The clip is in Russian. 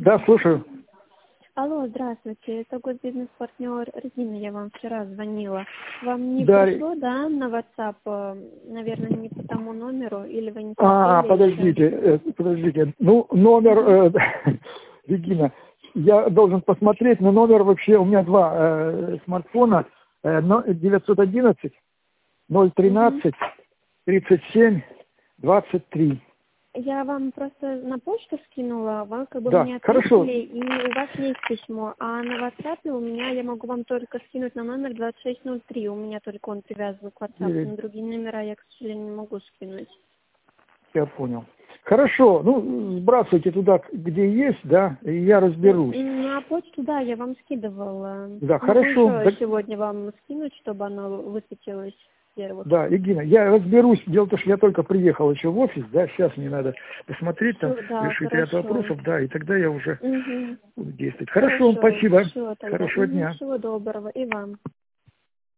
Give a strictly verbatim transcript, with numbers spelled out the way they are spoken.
Да, слушаю. Алло, здравствуйте, это госбизнес-партнер Резина, я вам вчера звонила. Вам не Да. пришло, да, на WhatsApp, э, наверное, не по тому номеру, или вы не А, смотрели подождите, еще? э, подождите. Ну, номер, э, Регина, я должен посмотреть, но номер вообще, у меня два э, смартфона, э, но- девятьсот одиннадцать ноль тринадцать тридцать семь двадцать три. Я вам просто на почту скинула, вы как бы Да, мне хорошо. ответили, и у вас есть письмо, а на WhatsApp у меня, я могу вам только скинуть на номер двадцать шесть ноль три, у меня только он привязан к WhatsApp, Или- на другие номера я, к сожалению, не могу скинуть. Я понял. Хорошо, ну, сбрасывайте туда, где есть, да, и я разберусь. На почту, да, я вам скидывала. Да, Могу хорошо. еще Так- сегодня вам скинуть, чтобы оно высветилось первых. Да, Регина, я разберусь. Дело в том, что я только приехал еще в офис, да, сейчас мне надо посмотреть, там, Всё, да, решить ряд хорошо. вопросов, да, и тогда я уже Угу. буду действовать. Хорошо, спасибо. Все тогда. Хорошего Угу, дня. всего доброго и вам.